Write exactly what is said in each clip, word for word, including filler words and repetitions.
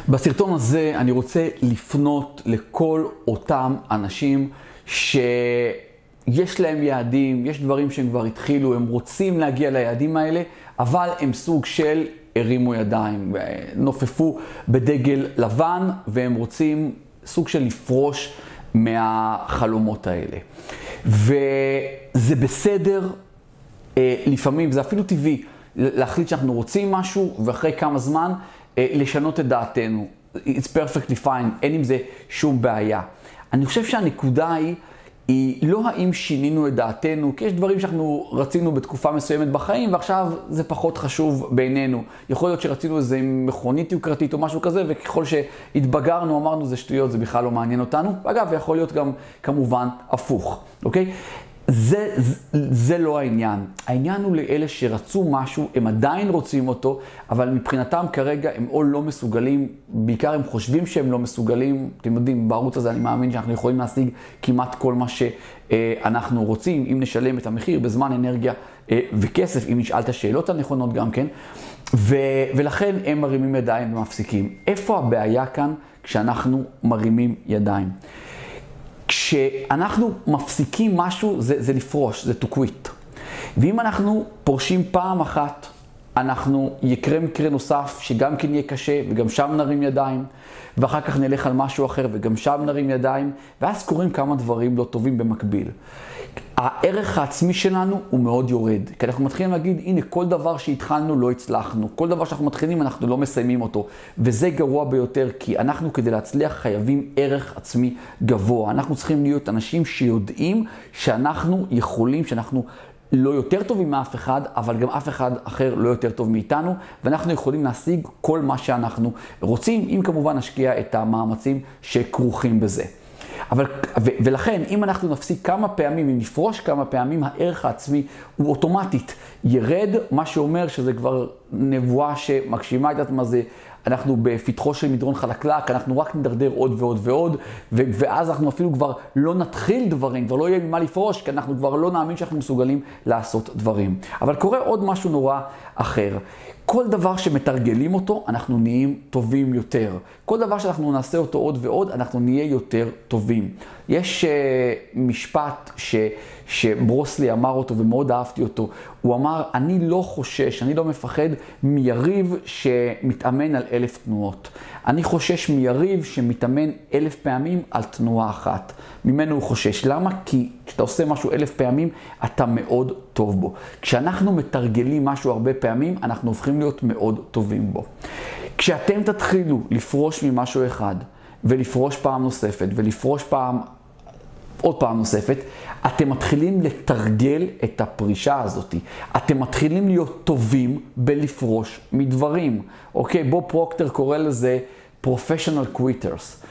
בסרטון הזה אני רוצה לפנות לכל אותם אנשים שיש להם יעדים, יש דברים שהם כבר התחילו, הם רוצים להגיע ליעדים האלה, אבל הם סוג של הרימו ידיים, נופפו בדגל לבן, והם רוצים סוג של לפרוש מהחלומות האלה. וזה בסדר, לפעמים זה אפילו טבעי, להחליט שאנחנו רוצים משהו, ואחרי כמה זמן לשנות את דעתנו. It's perfectly fine, אין עם זה שום בעיה. אני חושב שהנקודה היא, היא לא האם שינינו את דעתנו, כי יש דברים שאנחנו רצינו בתקופה מסוימת בחיים, ועכשיו זה פחות חשוב בעינינו. יכול להיות שרצינו איזה מכונית יוקרתית או משהו כזה, וככל שהתבגרנו, אמרנו זה שטויות, זה בכלל לא מעניין אותנו. ואגב, יכול להיות גם כמובן הפוך, אוקיי? זה, זה, זה לא העניין. העניין הוא לאלה שרצו משהו, הם עדיין רוצים אותו, אבל מבחינתם כרגע הם או לא מסוגלים, בעיקר הם חושבים שהם לא מסוגלים. אתם יודעים, בערוץ הזה אני מאמין שאנחנו יכולים להשיג כמעט כל מה שאנחנו רוצים, אם נשלם את המחיר בזמן, אנרגיה וכסף, אם נשאל את השאלות הנכונות גם כן. ו, ולכן הם מרימים ידיים ומפסיקים. איפה הבעיה כאן כשאנחנו מרימים ידיים? כשאנחנו מפסיקים משהו, זה, זה לפרוש, זה to quit. ואם אנחנו פורשים פעם אחת, אנחנו יקרה מקרה נוסף שגם כן יהיה קשה, וגם שם נרים ידיים, ואחר כך נלך על משהו אחר, וגם שם נרים ידיים, ואז קורים כמה דברים לא טובים במקביל. הערך העצמי שלנו הוא מאוד יורד, כי אנחנו מתחילים להגיד, הנה, כל דבר שהתחלנו לא הצלחנו, כל דבר שאנחנו מתחילים אנחנו לא מסיימים אותו, וזה גרוע ביותר, כי אנחנו כדי להצליח חייבים ערך עצמי גבוה. אנחנו צריכים להיות אנשים שיודעים שאנחנו יכולים, שאנחנו לא יותר טובים מאף אחד, אבל גם אף אחד אחר לא יותר טוב מאיתנו, ואנחנו יכולים להשיג כל מה שאנחנו רוצים, אם כמובן נשקיע את המאמצים שכרוכים בזה. אבל, ו, ולכן, אם אנחנו נפסיק כמה פעמים, אם נפרוש כמה פעמים, הערך העצמי הוא אוטומטית ירד, מה שאומר שזה כבר נבואה שמגשימה את עצמה, זה אנחנו בפתחו של מדרון חלקלק, אנחנו רק נדרדר עוד ועוד ועוד, ו, ואז אנחנו אפילו כבר לא נתחיל דברים, כבר לא יהיה ממה לפרוש, כי אנחנו כבר לא נאמין שאנחנו מסוגלים לעשות דברים. אבל קורה עוד משהו נורא אחר. כל דבר שמתרגלים אותו, אנחנו נהיים טובים יותר. כל דבר שאנחנו נעשה אותו עוד ועוד, אנחנו נהיה יותר טובים. יש uh, משפט ש, שברוסלי אמר אותו ומאוד אהבתי אותו. הוא אמר, אני לא חושש, אני לא מפחד מיריב שמתאמן על אלף תנועות. אני חושש מיריב שמתאמן אלף פעמים על תנועה אחת. ממנו הוא חושש. למה? כי כשאתה עושה משהו אלף פעמים, אתה מאוד טוב בו. כשאנחנו מתרגלים משהו הרבה פעמים, אנחנו הופכים להיות מאוד טובים בו. כשאתם תתחילו לפרוש ממשהו אחד, ולפרוש פעם נוספת, ולפרוש פעם, עוד פעם נוספת, אתם מתחילים לתרגל את הפרישה הזאת. אתם מתחילים להיות טובים בלפרוש מדברים. אוקיי, בוב פרוקטר קורא לזה professional quitters.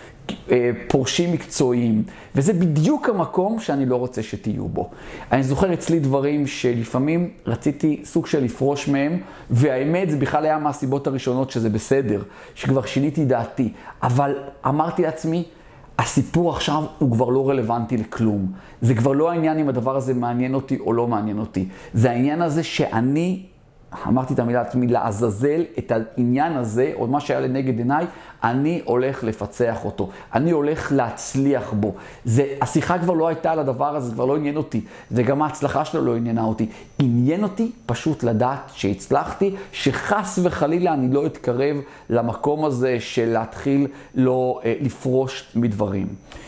פורשים מקצועיים, וזה בדיוק המקום שאני לא רוצה שתהיו בו. אני זוכר אצלי דברים שלפעמים רציתי סוג של לפרוש מהם, והאמת זה בכלל היה מהסיבות הראשונות שזה בסדר, שכבר שיניתי דעתי, אבל אמרתי לעצמי, הסיפור עכשיו הוא כבר לא רלוונטי לכלום. זה כבר לא העניין אם הדבר הזה מעניין אותי או לא מעניין אותי. זה העניין הזה שאני אמרתי את המילה עצמי, לעזאזל את העניין הזה, או מה שהיה לנגד עיניי, אני הולך לפצח אותו. אני הולך להצליח בו. זה, השיחה כבר לא הייתה על הדבר הזה, זה כבר לא עניין אותי. וגם ההצלחה שלו לא עניינה אותי. עניין אותי פשוט לדעת שהצלחתי, שחס וחלילה אני לא אתקרב למקום הזה של להתחיל לא אה, לפרוש מדברים.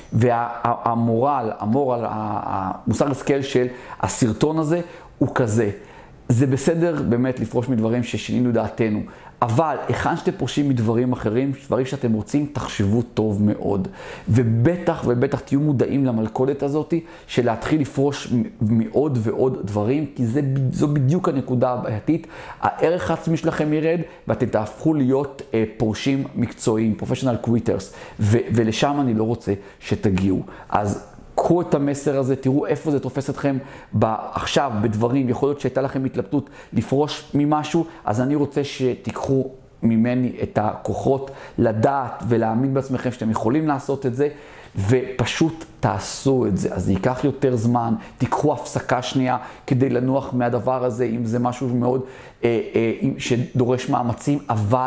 והמורל, המורל, המוסר השכל של הסרטון הזה הוא כזה. זה בסדר באמת לפרוש מדברים ששינינו דעתנו, אבל היכן שאתם פורשים מדברים אחרים, דברים שאתם רוצים, תחשבו טוב מאוד. ובטח ובטח תהיו מודעים למלכודת הזאת של להתחיל לפרוש מעוד ועוד דברים, כי זה, זו בדיוק הנקודה הבעייתית. הערך העצמי שלכם ירד, ואתם תהפכו להיות אה, פורשים מקצועיים, professional quitters, ו, ולשם אני לא רוצה שתגיעו. אז קחו את המסר הזה, תראו איפה זה תופס אתכם עכשיו בדברים. יכול להיות שהייתה לכם התלבטות לפרוש ממשהו, אז אני רוצה שתיקחו ממני את הכוחות לדעת ולהאמין בעצמכם שאתם יכולים לעשות את זה, ופשוט תעשו את זה. אז זה ייקח יותר זמן, תיקחו הפסקה שנייה כדי לנוח מהדבר הזה, אם זה משהו מאוד אה, אה, שדורש מאמצים, אבל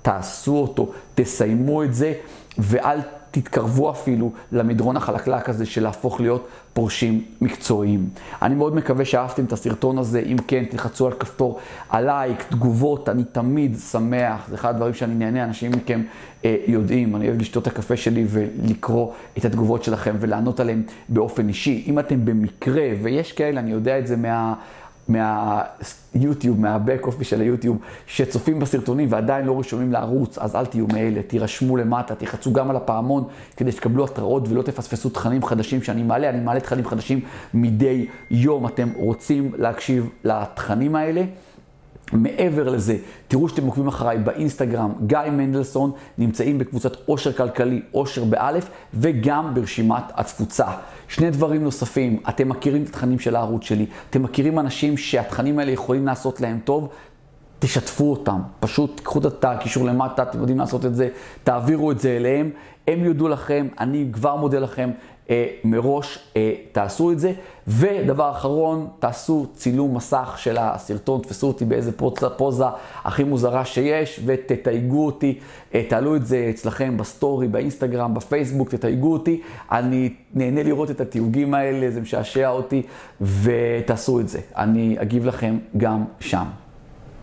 תעשו אותו, תסיימו את זה, ואל תתקרבו אפילו למדרון החלקלק הזה של להפוך להיות פורשים מקצועיים. אני מאוד מקווה שאהבתם את הסרטון הזה. אם כן, תלחצו על כפתור הלייק, תגובות, אני תמיד שמח. זה אחד הדברים שאני נהנה, אנשים מכם אה, יודעים. אני אוהב לשתות את הקפה שלי ולקרוא את התגובות שלכם ולענות עליהם באופן אישי. אם אתם במקרה, ויש כאלה, אני יודע את זה מה... מהיוטיוב, מהבק אופי של היוטיוב, שצופים בסרטונים ועדיין לא רשומים לערוץ, אז אל תהיו מאלה, תירשמו למטה, תחצו גם על הפעמון כדי שתקבלו התראות ולא תפספסו תכנים חדשים שאני מעלה. אני מעלה תכנים חדשים מדי יום. אתם רוצים להקשיב לתכנים האלה? מעבר לזה, תראו שאתם עוקבים אחריי באינסטגרם, גיא מנדלסון, נמצאים בקבוצת עושר כלכלי, עושר באלף, וגם ברשימת התפוצה. שני דברים נוספים, אתם מכירים את התכנים של הערוץ שלי, אתם מכירים אנשים שהתכנים האלה יכולים לעשות להם טוב, תשתפו אותם, פשוט תקחו את הקישור למטה, אתם יודעים לעשות את זה, תעבירו את זה אליהם, הם יודו לכם, אני כבר מודה לכם אה, מראש, אה, תעשו את זה. ודבר אחרון, תעשו צילום מסך של הסרטון, תפסו אותי באיזה פוזה, פוזה הכי מוזרה שיש, ותתייגו אותי, אה, תעלו את זה אצלכם בסטורי, באינסטגרם, בפייסבוק, תתייגו אותי, אני נהנה לראות את התיוגים האלה, זה משעשע אותי, ותעשו את זה, אני אגיב לכם גם שם.